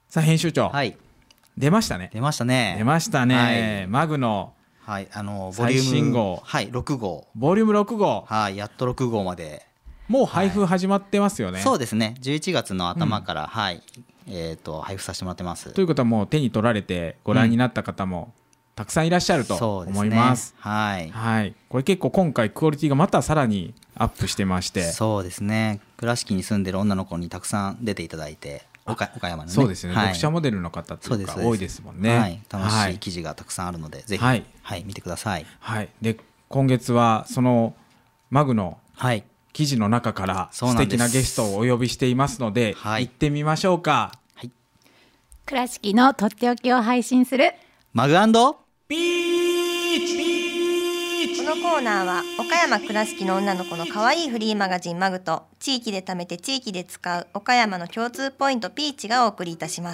さあ編集長、 はい、 出ましたね。 出ましたね。 出ましたね、はい、マグの最新号、 はい、6号、 ボリューム6号、 はい、やっと6号までもう配布始まってますよね。 そうですね、11月の頭から、はい、配布させてもらってます。 ということはもう手に取られてご覧になった方もたくさんいらっしゃると思います。 はい、 はい、これ結構今回クオリティがまたさらにアップしてまして、 そうですね、倉敷に住んでる女の子にたくさん出ていただいて、岡山のね、 そうですね、 はい、 読者モデルの方というか多いですもんね。 はい、楽しい記事がたくさんあるので、ぜひ、はいはい、見てください。 はい、で今月はそのマグの記事の中から素敵なゲストをお呼びしていますので、行ってみましょうか。 はい、倉敷のとっておきを配信するマグ& ビーチ。 このコーナーは岡山倉敷の女の子の可愛いフリーマガジンマグと地域で貯めて地域で使う岡山の共通ポイントピーチがお送りいたします。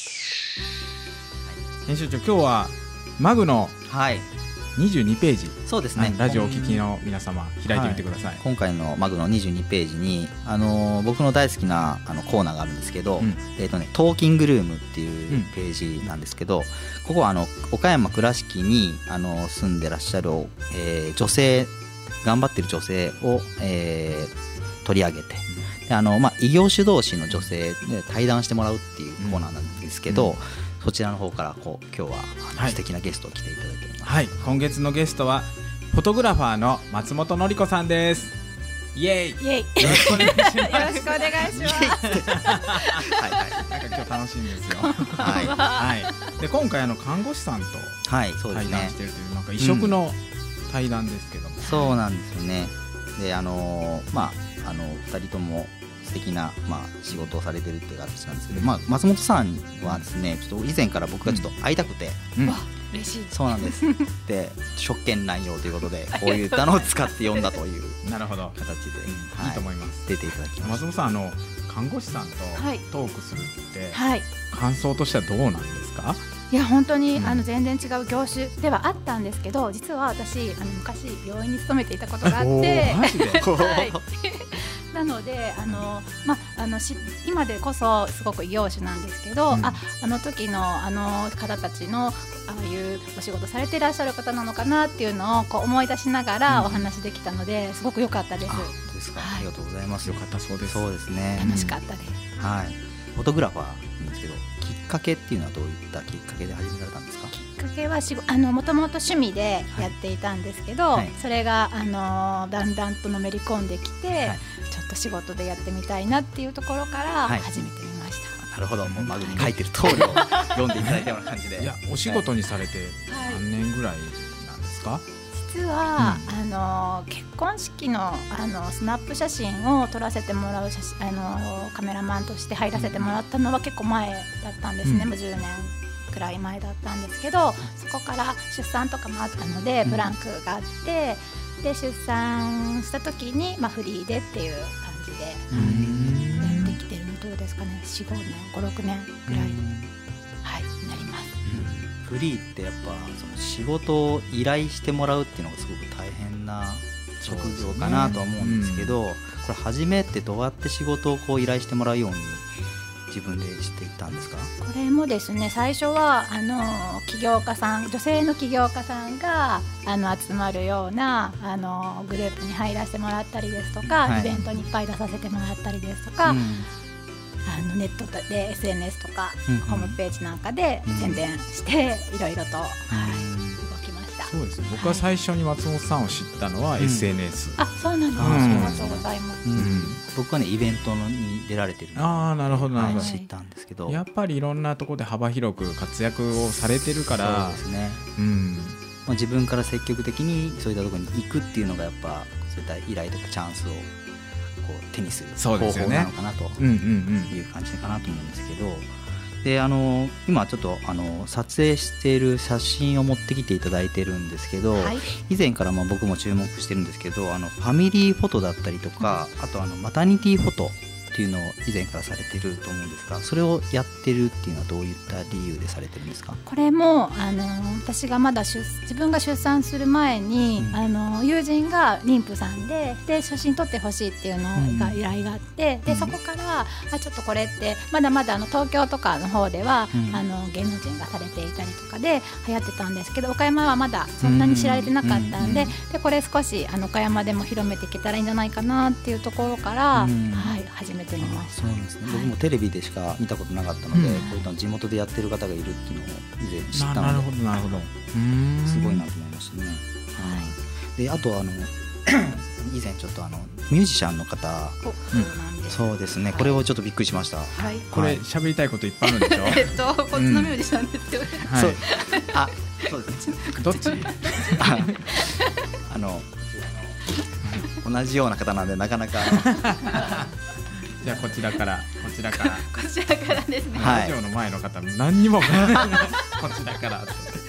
編集長、今日はマグの22ページ、 そうですね、 ラジオをお聞きの皆様開いてみてください。 今回のマグの22ページに、僕の大好きなコーナーがあるんですけど、トーキングルームっていうページなんですけど、ここは岡山倉敷に住んでらっしゃる、女性、頑張ってる女性を、取り上げて、異業種同士の女性で対談してもらうっていうコーナーなんですけど、そちらの方から今日は素敵なゲストを来ていただいています。 はい、今月のゲストはフォトグラファーの松本のり子さんです。イエイ、 イエイ、 よろしくお願いします。 よろしくお願いします。 はいはい、なんか今日楽しいんですよ。はいはい。で今回看護師さんと対談しているというなんか異色の対談ですけども、 そうなんですよね。で2人とも素敵な仕事をされてるっていう形なんですけど、松本さんはですね、ちょっと以前から僕がちょっと会いたくて、 嬉しい。 そうなんです。で職権乱用ということでこういったのを使って読んだというなるほど、 形でいいと思います。 出ていただきました。 松本さん、看護師さんとトークするって、 はい、 感想としてはどうなんですか？ いや本当に全然違う業種ではあったんですけど、実は私昔病院に勤めていたことがあって、 マジではい、なので今でこそすごく異業種なんですけど、あの時の方たちのああいうお仕事されていらっしゃる方なのかなっていうのを思い出しながらお話できたので、すごく良かったです。 本当ですか、ありがとうございます。 よかったそうです。 そうですね、 楽しかったです。 はい、フォトグラファーなんですけど、きっかけっていうのはどういったきっかけで始められたんですか？ きっかけはもともと趣味でやっていたんですけど、それがだんだんとのめり込んできて、ちょっと仕事でやってみたいなっていうところから始めてみました。 なるほど、もうマグに書いてる通りを読んでいただいたような感じで。 いや、お仕事にされて何年ぐらいなんですか？ 実は、結婚式のスナップ写真を撮らせてもらうカメラマンとして入らせてもらったのは結構前だったんですね、もう10年くらい前だったんですけど、そこから出産とかもあったのでブランクがあって、で出産した時に、フリーでっていう感じでやってきてるの。どうですかね、4、5年、5、6年ぐらい、になります。 フリーってやっぱその仕事を依頼してもらうっていうのがすごく大変な職業かなとは思うんですけど、これ初めてどうやって仕事を依頼してもらうように自分でしていったんですか？ これもですね、最初は起業家さん、女性の起業家さんが集まるようなグループに入らせてもらったりですとか、イベントにいっぱい出させてもらったりですとか、ネットで SNS とか、ホームページなんかで宣伝していろいろと、動きました。 そうですね、僕は最初に松本さんを知ったのは SNS。 あ、そうなんです。ありがとうございます。 僕はね、イベントに出られてるのなるほどなるほど、 知ったんですけど、 やっぱりいろんなところで幅広く活躍をされてるから、 そうですね、自分から積極的にそういったところに行くっていうのがやっぱそういった依頼とかチャンスを手にする方法なのかなという感じかなと思うんですけど、で今ちょっと撮影している写真を持ってきていただいてるんですけど、以前から僕も注目してるんですけど、ファミリーフォトだったりとか、あとマタニティフォトっていうのを以前からされてると思うんですが、それをやってるっていうのはどういった理由でされてるんですか？ これも私がまだ自分が出産する前に、友人が妊婦さんで写真撮ってほしいっていうのが依頼があって、でそこからちょっとこれってまだまだ東京とかの方では、芸能人がされていたりとかで流行ってたんですけど、岡山はまだそんなに知られてなかったんで、これ少し岡山でも広めていけたらいいんじゃないかなっていうところから、始めてみました。 そうですね、僕もテレビでしか見たことなかったので、こういった地元でやってる方がいるっていうのを以前知ったので、 なるほどなるほど、 すごいなと思いましたね。であと以前ちょっとミュージシャンの方、そうですね、これをちょっとびっくりしました。 これ喋りたいこといっぱいあるんでしょ？ こっちのミュージシャンですよね。 そうですね。 どっち？ 同じような方なんでなかなかじゃあこちらからですね。 ラジオの前の方何にもこちらから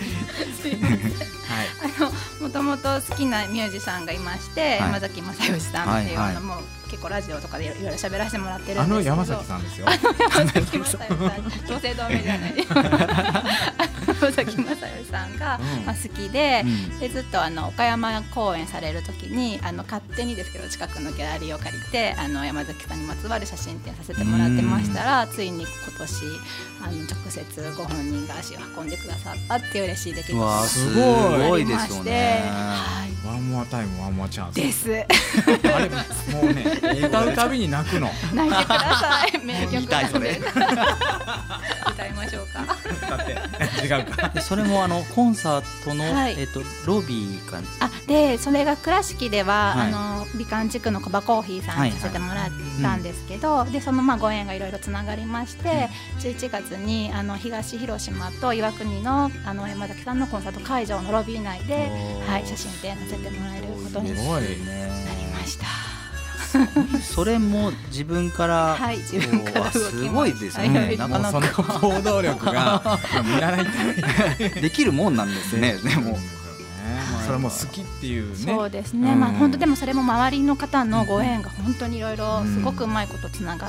もともと好きなミュージシャンがいまして、山崎正義さんっていうもう結構ラジオとかでいろいろ喋らせてもらってるんですけど、 山崎さんですよ。 山崎正義さん、同姓同名じゃない山崎正義さんが好きで、ずっと岡山公演される時に勝手にですけど近くのギャラリーを借りて山崎さんにまつわる写真展させてもらってましたら、ついに今年直接ご本人が足を運んでくださったっていう嬉しい出来事がありまして、 ワンモアタイムワンモアチャンスです。 あれもうね、歌うたびに泣くの。 泣いてください。名曲なんで歌いましょうか。 だって違うか。 それもコンサートのロビーか。 でそれが倉敷では美観地区のコバコーヒーさんにさせてもらったんですけど、でそのご縁がいろいろつながりまして、11月に東広島と岩国の山崎さんのコンサート会場のロビー内で写真展させてもらえることになりました。 それも自分からすごいですね。なかなかその行動力が見習いたいできるもんなんですね。でもそれも好きっていうね。 そうですね。本当でもそれも周りの方のご縁が本当にいろいろすごくうまいことつながって、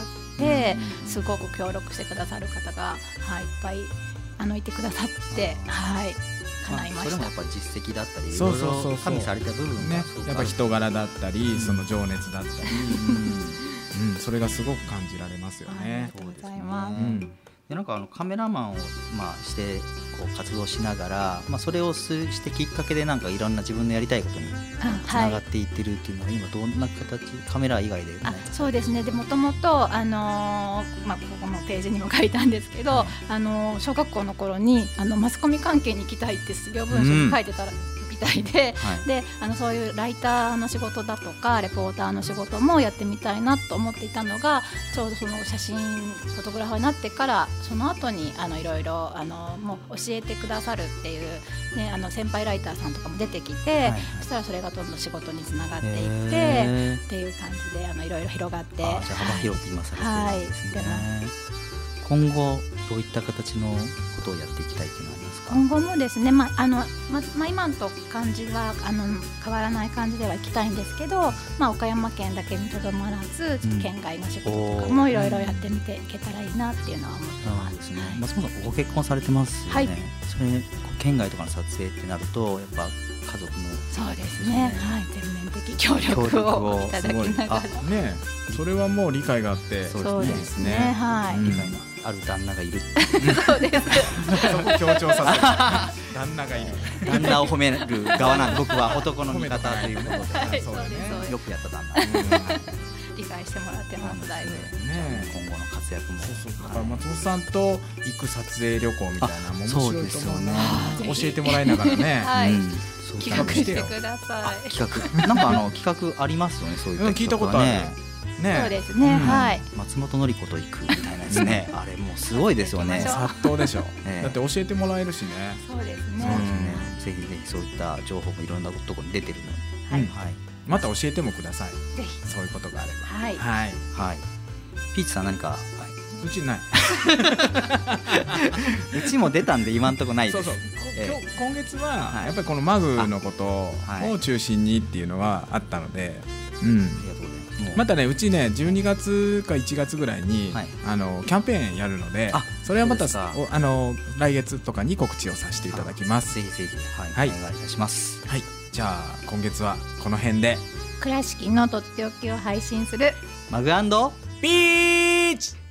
すごく協力してくださる方がいっぱいいてくださって叶いました。 それもやっぱ実績だったり、いろいろ加味された部分ね、 やっぱ人柄だったり、その情熱だったり、それがすごく感じられますよね。 ありがとうございます。 でなんかカメラマンをしてこう活動しながら、それをしてきっかけでなんかいろんな自分のやりたいことにつながっていってるっていうのは今どんな形、カメラ以外で？ そうですね。でもともとここのページにも書いたんですけど、小学校の頃にマスコミ関係に行きたいって卒業文書に書いてたらみたいで、そういうライターの仕事だとかレポーターの仕事もやってみたいなと思っていたのが、ちょうどその写真フォトグラファーになってからその後にいろいろもう教えてくださるっていう、先輩ライターさんとかも出てきて、そしたらそれがどんどん仕事につながっていってっていう感じでいろいろ広がって、 じゃあ幅広く今されてるんですね。今後どういった形のことをやっていきたいっていうのはありますか？ 今後もですね、今と感じは変わらない感じではいきたいんですけど、岡山県だけにとどまらず、県外の仕事とかもいろいろやってみていけたらいいなっていうのは思ってます。 松本さんご結婚されてますよね。それ県外とかの撮影ってなるとやっぱ家族のそうですね、全面的協力をいただきながらそれはもう理解があって、 そうですね、 理解がある旦那がいるそうですそこ強調させる旦那がいる旦那を褒める側なんで、僕は男の味方ということで、よくやった旦那理解してもらってます。だいぶ今後の活躍もだから松本さんと行く撮影旅行みたいなも面白いと思うね。教えてもらいながらね、 企画してください。 企画なんか企画ありますよね。そういう聞いたことあるね。 そうですね、 松本のり子と行くみたいなですね。あれもうすごいですよね。 殺到でしょ。だって教えてもらえるしね。 そうですね。 ぜひぜひそういった情報もいろんなところに出てるので、 また教えてもください。 ぜひそういうことがあれば。 はい。ピーチさん何か？ うちない。 うちも出たんで今んとこないです。 今月はやっぱりこのマグのことを中心にっていうのはあったので、 ありがとうございます。 またねうちね12月か1月ぐらいに、はい、キャンペーンやるのでそれはまた来月とかに告知をさせていただきます。 ぜひぜひ、はいはい、お願いいたします。 はい、じゃあ今月はこの辺で倉敷のとっておきを配信するマグ&ピーチ